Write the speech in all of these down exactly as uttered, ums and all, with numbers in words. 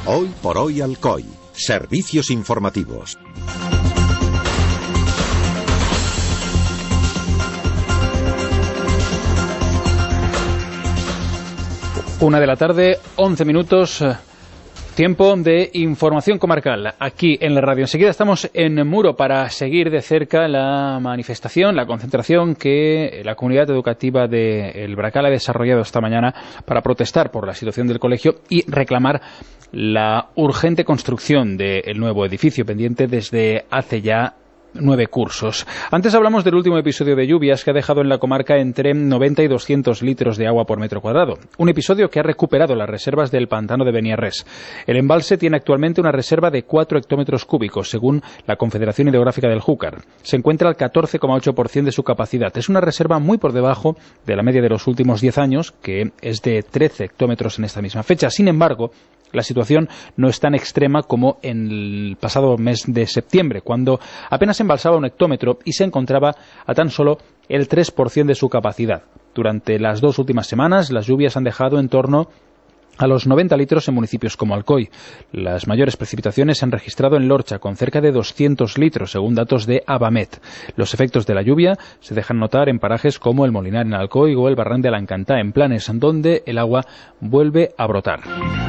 Hoy por hoy Alcoy. Servicios informativos. Una de la tarde, once minutos, tiempo de información comarcal aquí en la radio. Enseguida estamos en Muro para seguir de cerca la manifestación, la concentración que la comunidad educativa de El Bracal ha desarrollado esta mañana para protestar por la situación del colegio y reclamar la urgente construcción del nuevo edificio pendiente desde hace ya nueve cursos. Antes hablamos del último episodio de lluvias que ha dejado en la comarca entre noventa y doscientos litros de agua por metro cuadrado. Un episodio que ha recuperado las reservas del pantano de Beniarrés. El embalse tiene actualmente una reserva de cuatro hectómetros cúbicos, según la Confederación Hidrográfica del Júcar. Se encuentra al catorce coma ocho por ciento de su capacidad. Es una reserva muy por debajo de la media de los últimos diez años, que es de trece hectómetros en esta misma fecha. Sin embargo, la situación no es tan extrema como en el pasado mes de septiembre, cuando apenas embalsaba un hectómetro y se encontraba a tan solo el tres por ciento de su capacidad. Durante las dos últimas semanas, las lluvias han dejado en torno a los noventa litros en municipios como Alcoy. Las mayores precipitaciones se han registrado en Lorcha, con cerca de doscientos litros, según datos de Abamet. Los efectos de la lluvia se dejan notar en parajes como el Molinar en Alcoy o el Barran de Alancantá en Planes, donde el agua vuelve a brotar.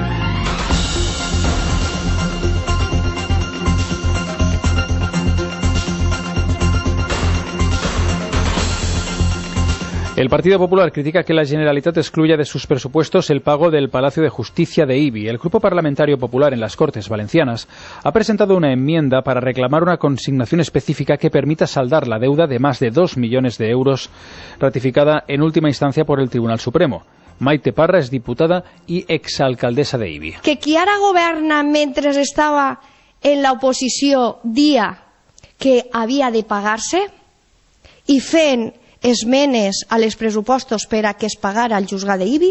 El Partido Popular critica que la Generalitat excluya de sus presupuestos el pago del Palacio de Justicia de Ibi. El Grupo Parlamentario Popular en las Cortes Valencianas ha presentado una enmienda para reclamar una consignación específica que permita saldar la deuda de más de dos millones de euros ratificada en última instancia por el Tribunal Supremo. Maite Parra es diputada y exalcaldesa de Ibi. Que qui ara governa mentre estava en la oposició dia que havia de pagar-se i fent esmenes a les pressupostos per a que es pagara el juzgat d'Ibi,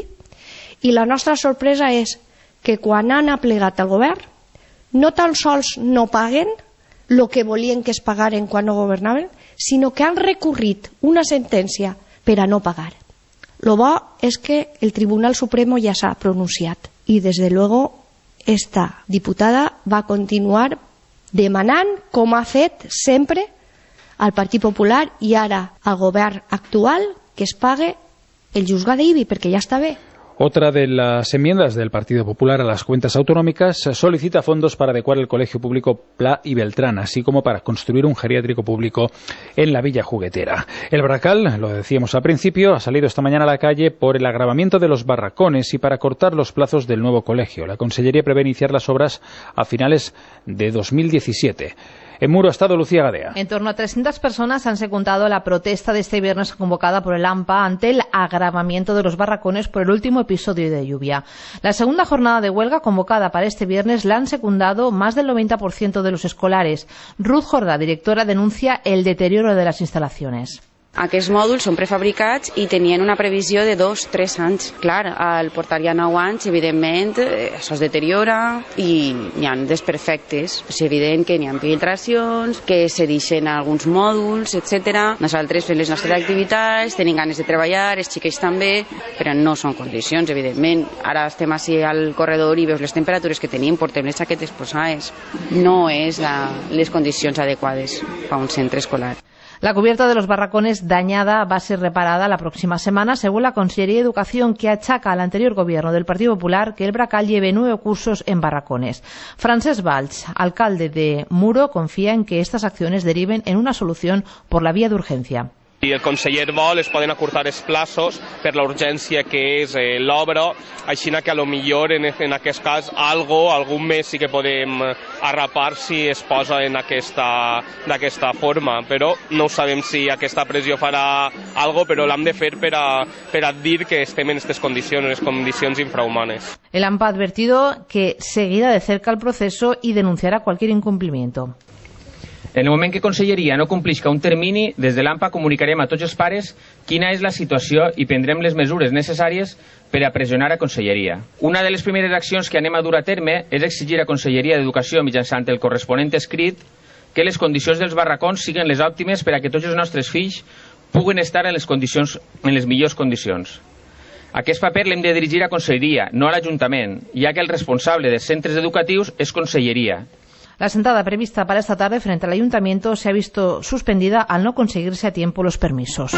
i la nostra sorpresa és que quan han aplegat el govern no tan sols no paguen el que volien que es pagaren quan no governaven, sinó que han recorrit una sentència per a no pagar. Lo bo és que el Tribunal Supremo ja s'ha pronunciat i desde luego esta diputada va continuar demanant, com ha fet sempre al Partit Popular i ara al govern actual, que es pague el juzgat d'Ibi, perquè ja està bé. Otra de las enmiendas del Partido Popular a las cuentas autonómicas solicita fondos para adecuar el Colegio Público Pla y Beltrán, así como para construir un geriátrico público en la Villa Juguetera. El Bracal, lo decíamos al principio, ha salido esta mañana a la calle por el agravamiento de los barracones y para cortar los plazos del nuevo colegio. La Consellería prevé iniciar las obras a finales de dos mil diecisiete. En Muro ha estado Lucía Gadea. En torno a trescientas personas han secundado la protesta de este viernes convocada por el AMPA ante el agravamiento de los barracones por el último episodio de lluvia. La segunda jornada de huelga convocada para este viernes la han secundado más del noventa por ciento de los escolares. Ruth Jordà, directora, denuncia el deterioro de las instalaciones. Aquests mòduls són prefabricats i tenien una previsió de dos a tres anys. Clar, al portar ja nou anys, evidentment, això es deteriora i hi ha desperfectes. És evident que n'hi ha filtracions, que se deixen alguns mòduls, etcètera. Nosaltres fem les nostres activitats, tenim ganes de treballar, els xiquets també, però no són condicions, evidentment. Ara estem així al corredor i veus les temperatures que tenim, portem les jaquetes posades. No és la, les condicions adequades per a un centre escolar. La cubierta de los barracones dañada va a ser reparada la próxima semana, según la Consellería de Educación, que achaca al anterior gobierno del Partido Popular que el Bracal lleve nueve cursos en barracones. Francesc Valls, alcalde de Muro, confía en que estas acciones deriven en una solución por la vía de urgencia. Si el conseller vol, es poden acurtar els plaços per la urgència que és eh, l'obra, així que a lo millor en, en aquest cas algo, algun mes sí que podem arrapar si es posa en aquesta, d'aquesta forma, però no sabem si aquesta pressió farà algo, però l'hem de fer per a, per a dir que estem en aquestes condicions, en les condicions infrahumanes. El AMPA ha advertido que seguirá de cerca el proceso y denunciará cualquier incumplimiento. En el moment que Conselleria no complisca un termini, des de l'AMPA comunicarem a tots els pares quina és la situació i prendrem les mesures necessàries per a pressionar a Conselleria. Una de les primeres accions que anem a dur a terme és exigir a Conselleria d'Educació mitjançant el corresponent escrit que les condicions dels barracons siguin les òptimes per a que tots els nostres fills puguen estar en les, condicions, en les millors condicions. Aquest paper l'hem de dirigir a Conselleria, no a l'Ajuntament, ja que el responsable dels centres educatius és Conselleria. La sentada prevista para esta tarde frente al Ayuntamiento se ha visto suspendida al no conseguirse a tiempo los permisos.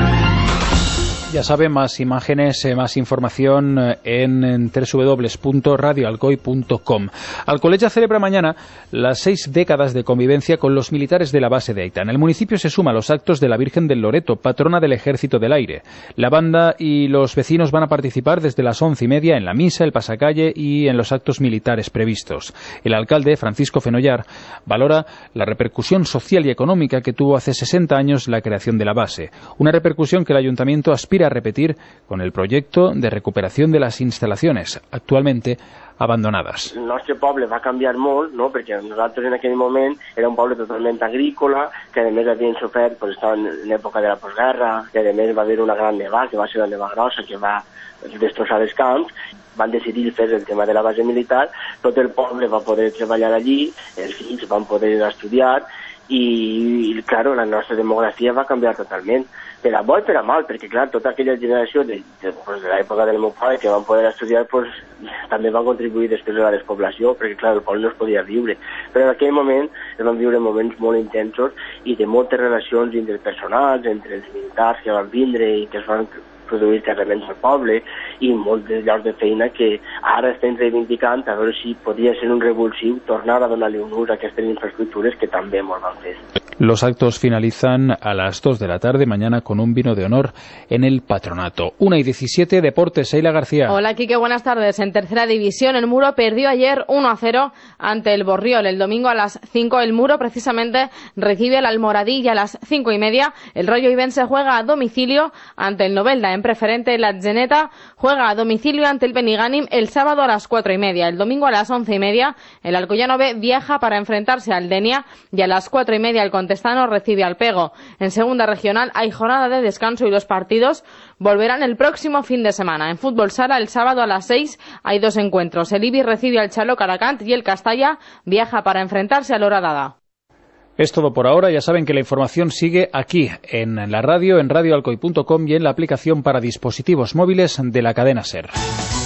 Ya saben, más imágenes, más información en doble u doble u doble u punto radio alcoy punto com. Alcolecha celebra mañana las seis décadas de convivencia con los militares de la base de Aitán. El municipio se suma a los actos de la Virgen del Loreto, patrona del Ejército del Aire. La banda y los vecinos van a participar desde las once y media en la misa, el pasacalle y en los actos militares previstos. El alcalde, Francisco Fenollar, valora la repercusión social y económica que tuvo hace sesenta años la creación de la base. Una repercusión que el ayuntamiento aspira a repetir con el proyecto de recuperación de las instalaciones actualmente abandonadas. El nostre poble va canviar molt, no? Perquè nosaltres en aquell moment era un poble totalment agrícola, que a més havien sofert, pues, estaven en època de la postguerra, que a més va haver una gran neva, que va ser la neva grossa, que va destrossar els camps. Van decidir fer el tema de la base militar, tot el poble va poder treballar allí, els fills van poder estudiar, i, i claro, la nostra demografia va canviar totalment, per a bo i per a mal, perquè clar, tota aquella generació de, de, pues, de l'època del meu pare que van poder estudiar, pues, també van contribuir després a la despoblació, perquè clar, el poble no es podia viure, però en aquell moment es van viure moments molt intensos i de moltes relacions interpersonals entre els militars que van vindre i que es van produir terrements al poble i molts de llocs de feina que ara estem reivindicant a veure si podia ser un revulsiu tornar a donar-li un ús a aquestes infraestructures que també molt van fer. Los actos finalizan a las dos de la tarde mañana con un vino de honor en el patronato. una y diecisiete, Deportes, Sheila García. Hola, Quique, buenas tardes. En tercera división, el Muro perdió ayer uno a cero ante el Borriol. El domingo a las cinco, el Muro precisamente recibe al Almoradí y a las cinco y media el Rollo Ibense juega a domicilio ante el Novelda. En preferente, la Geneta juega a domicilio ante el Benigànim el sábado a las cuatro y media. El domingo a las once y media, el Alcoyano B viaja para enfrentarse al Denia y a las cuatro y media el Contestano recibe al Pego. En segunda regional hay jornada de descanso y los partidos volverán el próximo fin de semana. En fútbol sala, el sábado a las seis hay dos encuentros. El Ibi recibe al Chalo Caracant y el Castalla viaja para enfrentarse al Horadada. Es todo por ahora. Ya saben que la información sigue aquí, en la radio, en radio alcoy punto com y en la aplicación para dispositivos móviles de la cadena SER.